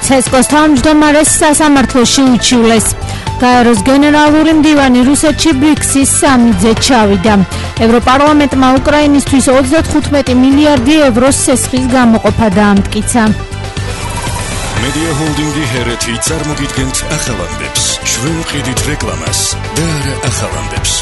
ცესკოს თავმჯდომარეს სასამართლოში უჩივლეს. გაეროს გენერალური მდივანი რუსეთში ბრიქსის სამიძე ჩავიდა. ევროპარლამენტმა უკრაინისთვის 35 მილიარდი ევროს სესხის გამოყოფა დაამტკიცა. Media Holdingi Hereti წარმოგიდგენთ ახალამდებს. ჩვენ ვყიდით რეკლამას და არა ახალამდებს.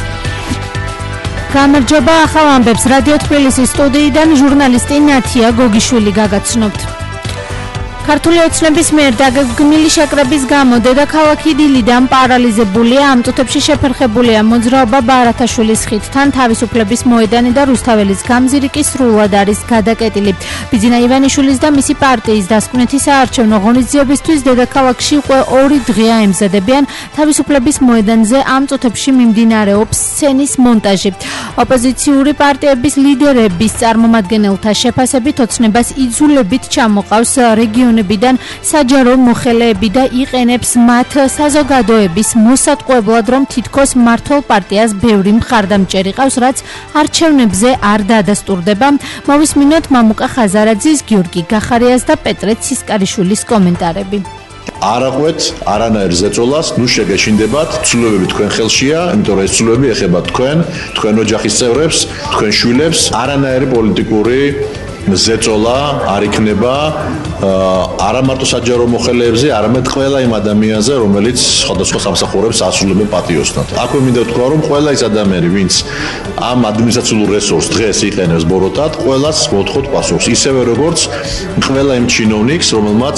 გამარჯობა ახალამდებს რადიო თბილისის სტუდიიდან ჟურნალისტი ნათია გოგიშვილი გაგაცნობთ. ქართული ოცნების მიერ დაგეგმილი შეკრების გამო დედაქალაქი დილიდან პარალიზებულია, ამ წუთებში შეფერხებულია მოძრაობა ბარათაშვილის ხიდთან, თავისუფლების მოედანი და რუსთაველის გამზირი კი სრულად არის გადაკეტილი. ბიძინა ივანიშვილის და მისი პარტიის დასკვნითი საარჩევნო ღონისძიებისთვის დედაქალაქში უკვე 2 დღეა ემზადებიან. თავისუფლების მოედანზე ამ წუთებში მიმდინარეობს სცენის მონტაჟი. ოპოზიციური პარტიების ლიდერების წარმომადგენელთა შეფასებით ოცნებას იძულებით ჩამოყავს რეგიონებიდან საჯარო მოხელეები და იყენებს მათ საზოგადოების მოსატყუებლად, რომ თითქოს მმართველ პარტიას ბევრი მხარდამჭერი ყავს, რაც არჩევნებზე არ დადასტურდება. მოვისმინოთ მამუკა ხაზარაძის, გიორგი გახარიას და პეტრე ცისკარიშვილის კომენტარები. არაყვეთ არანაირ ზეწოლას, ნუ შეგეშინდებათ, ცვლილებები თქვენ ხელშია, იმიტომ რომ ეს ცვლილებები ეხება თქვენ ოჯახის წევრებს, თქვენ შვილებს, არანაირი პოლიტიკური ზეწოლა არ იქნება არა მარტო საჯარო მოხელეებზე, არამედ ყველა იმ ადამიანზე, რომელიც სხვადასხვა სამსახურებს ასრულებენ პატიოსნად. აქვე მინდა ვთქვა, რომ ყველა ის ადამიანი, ვინც ამ ადმინისტრაციულ რესურსს დღეს იყენებს ბოროტად, ყველას მოთხოვთ პასუხს, ისევე როგორც ყველა იმ ჩინოვნიკს, რომელმაც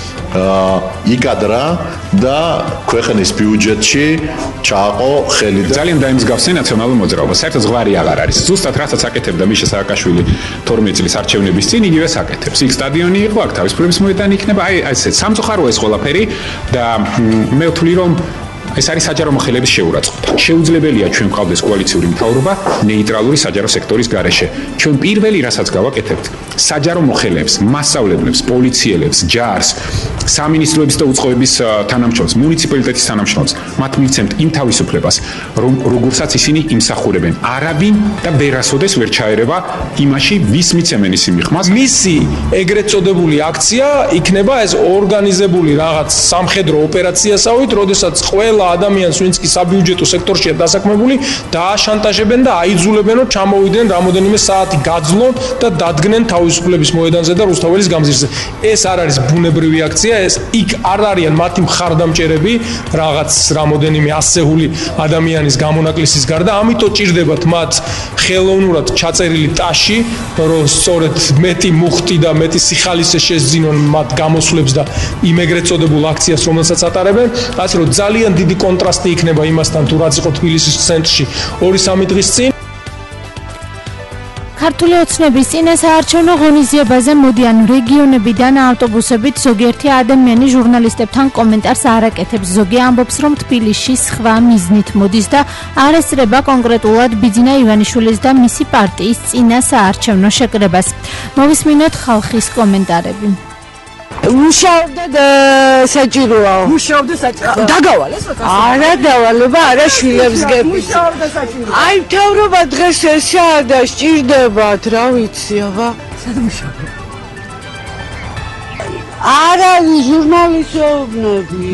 იკადრა და ქვეყნის ბიუჯეტში ჩააყო ხელი და ძალიან დაიმსგავსე ნაციონალურ მოძრაობას. საერთოდ ზღვარი აღარ არის. ზუსტად რასაც აკეთებდა მიშა სააკაშვილი 12 წლის არჩევნების წინ, იგივე აკეთებს. იქ სტადიონი იყო, აქ თავისუფლების მოედანი იქნება. აი ესე სამწუხაროა ეს ყველაფერი და მე ვთვლი რომ ეს არის საჯარო მოხელეების შეურაცხყოფა. შეუძლებელია ჩვენ ვყავდეს კოალიციური მთავრობა ნეიტრალური საჯარო სექტორის გარეშე. ჩვენ პირველი რასაც გავაკეთებთ, საჯარო მოხელეებს, მასწავლებლებს, პოლიციელებს, ჯარს, სამინისტროების და უწყობების თანამშრომლებს, მუნიციპალიტეტის თანამშრომლებს, მათ მივცემთ იმ თავისუფლებას, როგორცაც ისინი იმსახურებენ. არავინ და ვერასოდეს ვერ ჩაერევა იმაში, ვის მიცემენ ისინი ხმას. მისი ეგრეთ წოდებული აქცია იქნება ეს ორგანიზებული რაღაც სამხედრო ოპერაციასავით, როდესაც ყველა ადამიანს, ვინც კი საბიუჯეტო სექტორშია დასაქმებული, დააშანტაჟებენ და აიძულებენ, რომ ჩამოვიდნენ რამოდენიმე საათი გაძლონ და დადგნენ თავისუფლების მოედანზე და რუსთაველის გამზირზე. ეს არ არის ბუნებრივი აქცია, ეს იქ არ არიან მათი მხარდამჭერები, რაღაც რამოდენიმე ასეული ადამიანის გამონაკლისის გარდა, ამიტომ ჭირდებათ მათ ხელოვნურად ჩაწერილი ტაში, რომ სწორედ მეტი მუხტი და მეტი სიხალისე შესძინონ მათ გამოსვლებს და იმ ეგრეთ წოდებულ აქციას, რომელსაც ატარებენ, ასე რომ ძალიან დიდი კონტრასტი იქნება იმასთან, თუ რაც იყო თბილისის ცენტრში 2-3 დღის წინ. ქართული ოცნების წინა საარჩევნო ღონისძიებაზე მოდიან რეგიონებიდან ავტობუსებით. ზოგიერთი ადამიანი ჟურნალისტებთან კომენტარს არ აკეთებს. ზოგი ამბობს, რომ თბილისში სხვა მიზნით მოდის და არ ესწრება კონკრეტულად ბიძინა ივანიშვილის და მისი პარტიის წინა საარჩევნო შეკრებას. მოვისმინოთ ხალხის კომენტარები. მუშაობდა საჭიროა. მუშაობდა საჭირო. დაგავალეს? არა დავალება, არა შვილებს გეფის. მუშაობდა საჭირო. აი მთავრობა დღეს ესაა და სჭირდებათ, რა ვიცი, აბა. სად მუშაობდა? არა ჟურნალისტები.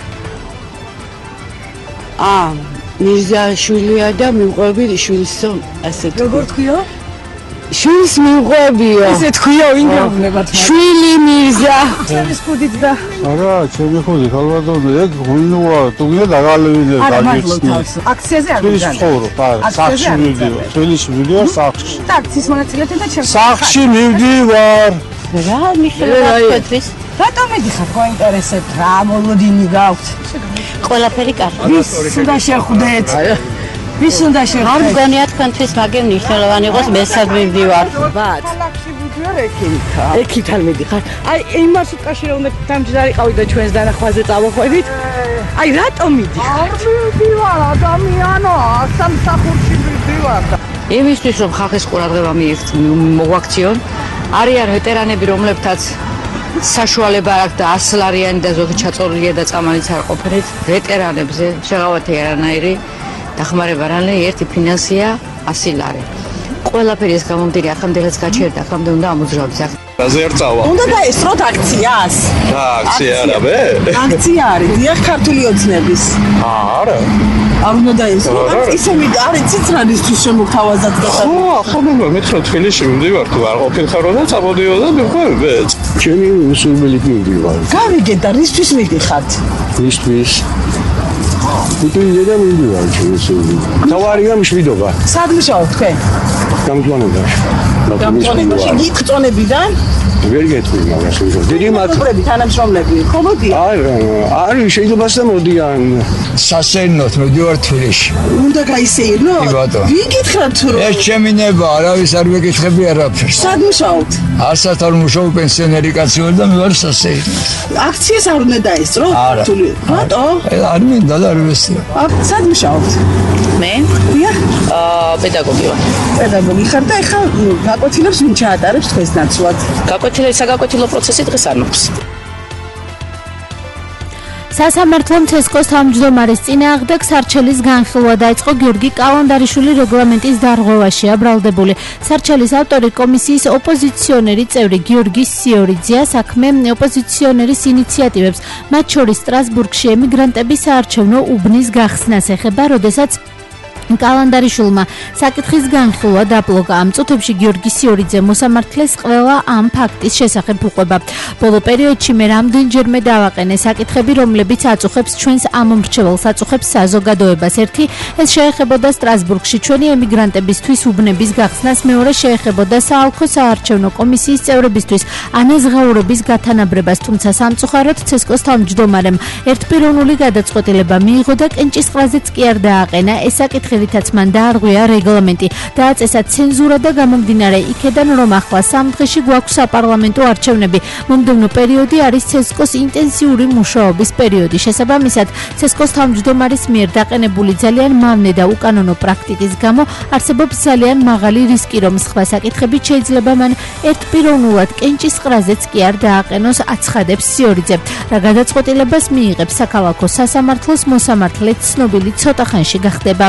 მირზაშვილია და მიყვები შვილს ასე თქვა. როგორ თქვიო? შვილს მიყვებიო. ესე თქვიო, ვინ გაუბნებათ? შვილი მირზა. ჩემს ხუდით და არა, ჩემი ხუდით ალბათ ეგ გუნოა, თუნდაც დაგალევინე დაგიხსნი. აქციაზე არ გიჟდა. სახლში მივდივარ. თბილისში მივდივარ სახლში. და აქციის მონაწილეთა და ჩემს სახლში მივდივარ. რა მიხელა თქვენთვის? რატომ მიდიხარ გაინტერესებთ რა მოლოდინი გაქვთ? ყველაფერი კარგი. ვის უნდა შეხვდეთ? ვის უნდა შეხვდეთ? არ მგონია თქვენთვის მაგერ მნიშვნელოვანი იყოს მესად მივდივარ. ბათ. ქალაქში მივდივარ ეკითან მიდიხარ. აი იმ მარშრუტკაში რომ დამჯდარიყავით და ჩვენს დანახვაზე წავახვედით. აი რატომ მიდიხარ? არ მივდივარ ადამიანო, სამსახურში მივდივარ. იმისთვის რომ ხალხის ყურადღება მოგვაქციონ, არიან ვეტერანები, რომლებთაც საშუალება აქვს და 100 ლარიანი და ზოგი ჩაწოლილია და წამალიც არ ყოფნით, ვეტერანებზე შეღავათი არანაირი დახმარება რანე ერთი ფინანსია 100 ლარი. ყველაფერი ეს გამომდირი ახამდელაც გაჩერდა, ახამდე უნდა ამოძრავდეს. რაზერწავა. უნდა დაესწროთ აქციას. აქცია არა მე? აქცია არის, დიახ, ქართული ოცნების. არა. არ უნდა დაესწროთ. ისე არის ციცრანისთვის შემოგთავაზად და ხო, მეცნო თბილისში მივდივარ თუ არ ყოფილხარო და წამოდიოდა მეყვე. ჩემი მსურველი მივდივარ. გავიგეთ და რისთვის მიდიხართ? ისთვის უტინდე და მივდივარ ჩემი მსურველი. თავარია მშვიდობა. სად მუშაობ თქვენ? გამწვანებაში. გამწვანებაში გიწონებიდან? ვერ გეტყვი მაგას ვიღო. დიდი მათგები თანამშრომლები ხომოდი? არის შეიძლება მოდიან სასეირნოთ მივდივარ თბილისში. უნდა გაისეირნო? ვიგითხრათ რომ ეს ჩემი ნება, არავის არ ვეკითხები არაფერს. სად მუშაობთ? ასათ არ მუშაობ, პენსიონერი კაცი ვარ და მივარ სასეირნოთ. აქციას არ უნდა დაესწრო? რატო? არ მინდა და არ ვესწრო. სად მუშაობთ? მე დიახ. პედაგოგი ვარ. პედაგოგი ხარ და ეხლა გაკვეთილებს ვინ ჩაატარებს თქვენს ნაცვლად? საგაკვეთილო პროცესი დღეს არ მაქვს. სასამართლომ ცესკოს თავმჯდომარის წინააღმდეგ სარჩელის განხილვა დაიწყო. გიორგი კალანდარიშვილი რეგლამენტის დარღვევაშია ბრალდებული. სარჩელის ავტორი კომისიის ოპოზიციონერი წევრი გიორგი სიორიძეა. საქმე ოპოზიციონერის ინიციატივებს, მათ შორის სტრასბურგში ემიგრანტების საარჩევნო უბნის გახსნას ეხება, როდესაც კალანდარიშვილმა საკითხის განხილვა დაბლოკა. ამ წუთებში გიორგი სიორიძე მოსამართლეს ყველა ამ ფაქტის შესახებ უყვება. ბოლო პერიოდში მე რამდენჯერმე დავაყენე საკითხები, რომლებიც აწუხებს ჩვენს ამომრჩეველს, აწუხებს საზოგადოებას. ერთი, ეს შეეხებოდა სტრასბურგში ჩვენი ემიგრანტებისთვის უბნების გახსნას, მეორე შეეხებოდა საალქო საარჩევნო კომისიის წევრებისთვის ანაზღაურების გათანაბრებას, თუმცა სამწუხაროდ ცესკოს თავმჯდომარემ ერთპიროვნული გადაწყვეტილება მიიღო და კენჭისყრაზეც კი არ დააყენა. ეს საკითხი რითაც მან დაარღვია რეგლამენტი, დააწესა ცენზურა და გამომდინარე იქედან, რომ ახლა 3 დღეში გვაქვს საპარლამენტო არჩევნები. მომდევნო პერიოდი არის ცესკოს ინტენსიური მუშაობის პერიოდი. შესაბამისად, ცესკოს თავმჯდომარის მიერ დაყენებული ძალიან მავნე და უკანონო პრაქტიკის გამო არსებობს ძალიან მაღალი რისკი, რომ სხვა საკითხებით შეიძლება მან ერთპიროვნულად კენჭისყრაზეც კი არ დააყენოს, აცხადებს სიორიძე. რა გადაწყვეტილებას მიიღებს საქალაქო სასამართლოს მოსამართლე ცნობილი ცოტა ხანში გახდება.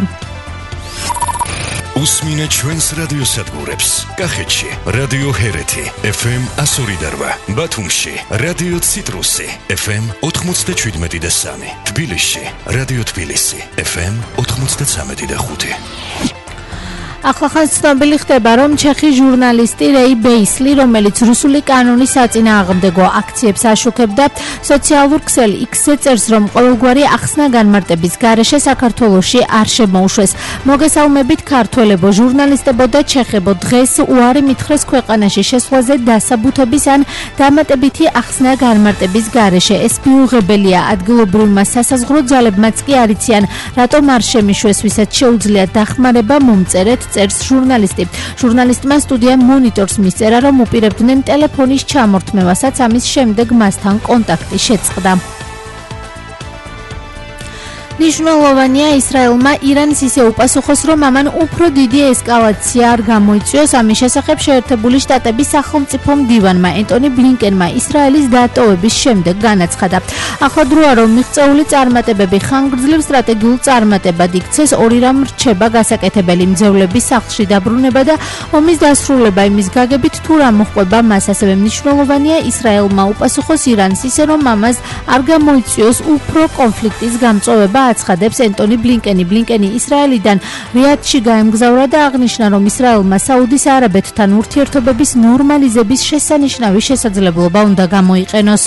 უსმინე ჩვენს რადიოსადგურებს. კახეთში რადიო ჰერეთი FM 102.8, ბათუმში რადიო ციტრუსი FM 97.3, თბილისში რადიო თბილისი FM 93.5. ახლახან ცნობილი ხდება, რომ ჩეხი ჟურნალისტი რეი ბეისლი, რომელიც რუსული კანონის საწინააღმდეგო აქციებს აშუქებდა, სოციალურ ქსელ X-ზე წერს, რომ ყოველგვარი ახსნა განმარტების გარეშე საქართველოში არ შემოუშვეს. მოგესალმებით ქართველებო, ჟურნალისტებო და ჩეხებო, დღეს უარი მითხრეს ქვეყანაში შესვლაზე დასაბუთების ან დამატებითი ახსნა განმარტების გარეშე. ეს მიუღებელია, ადგილობრივმა სასაზღვრო ძალებმაც კი არ იციან, რატომ არ შემიშვეს, ვისაც შეუძლიათ დახმარება მომწერეთ, წერს ჟურნალისტი. ჟურნალისტმა სტუდია მონიტორს მისწერა, რომ უპირებდნენ ტელეფონის ჩამორთმევასაც, ამის შემდეგ მასთან კონტაქტი შეწყდა. ნიშნულოვანია ისრაელმა ირანის ისე უპასუხოს, რომ ამან უფრო დიდი ესკალაცია არ გამოიწვიოს. ამის შესახებ შეერთებული შტატების სახელმწიფო მდივანმა ენტონი ბლინკენმა ისრაელის დატოვების შემდეგ განაცხადა. ახლა დროა, რომ მიღწეული წარმატებები ხანგრძლივ სტრატეგიულ წარმატებად იქცეს, ორი რამ რჩება გასაკეთებელი: მძევლების სახლში დაბრუნება და ომის დასრულება. იმის გაგებით თუ რა მოხდება მას, ასევე მნიშვნელოვანია ისრაელმა უპასუხოს ირანს ისე, რომ ამას არ გამოიწვიოს უფრო კონფლიქტის გამწვევება, აცხადებს ენტონი ბლინკენი. ბლინკენი ისრაელიდან რიადში გაემგზავრა და აღნიშნა, რომ ისრაელმა საუდის არაბეთთან ურთიერთობების ნორმალიზების შესანიშნავი შესაძლებლობა უნდა გამოიყენოს.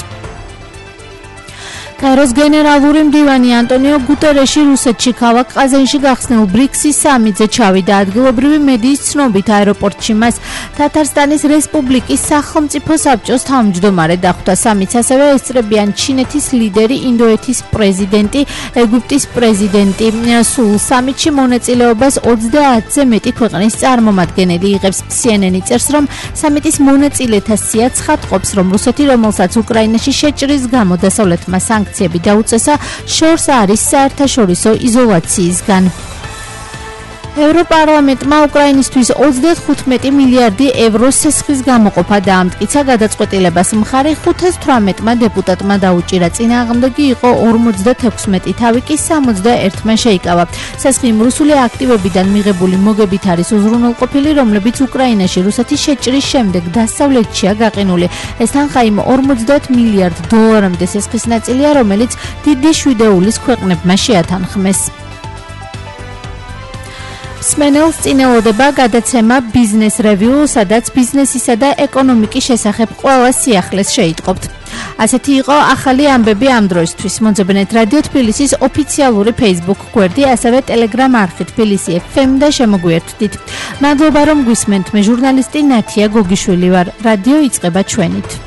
კაიროს გენერალური მდივანი ანტონიო გუტერეში რუსეთში ქალაქ ყაზანში გახსნილ ბრიქსის სამიტზე ჩავიდა. ადგილობრივი მედიის ცნობით აეროპორტში მას თათარსტანის რესპუბლიკის სახელმწიფო საბჭოს თავმჯდომარე დახვდა. სამიტს ასევე ესწრებიან ჩინეთის ლიდერი, ინდოეთის პრეზიდენტი, ეგვიპტის პრეზიდენტი. სულ სამიტში მონაწილეობას 30-ზე მეტი ქვეყნის წარმომადგენელი იღებს. CNN წერს, რომ სამიტის მონაწილეთა სია ცხადყოფს, რომ რუსეთი, რომელსაც უკრაინაში შეჭრის გამო დასავლეთმა საnkციები დაუწესა, შორს არის საერთაშორისო იზოლაციისგან. ევროპარლამენტმა უკრაინისთვის 35 მილიარდი ევროს სესხის გამოყოფა დაამტკიცა. გადაწყვეტილებას მხარი 518-მა დეპუტატმა დაუჭირა. წინააღმდეგი იყო 56 თავი კი 61-მა შეიკავა. სესხი იმ რუსული აქტივებიდან მიღებული მოგებით არის უზრუნველყოფილი, რომლებიც უკრაინაში რუსეთის შეჭრის შემდეგ დასავლეთშია გაყინული. ეს თანხა იმ 50 მილიარდ დოლარამდე სესხის ნაწილია, რომელიც დიდი შვიდეულის ქვეყნებმა შეათანხმეს. სმენელს წინელოდება გადაცემა Business Review, სადაც ბიზნესისა და ეკონომიკის შესახებ ყველა სიახლეს შეიტყობთ. ასეთი იყო ახალი ამბები ამ დროისთვის. მოძებნეთ რადიო თბილისის ოფიციალური Facebook გვერდი, ასევე Telegram არხი თბილისი FM და შემოგვიერთდით. მადლობა რომ გვისმენთ. მე ჟურნალისტი ნათია გოგიშვილი ვარ. რადიო იწყება ჩვენით.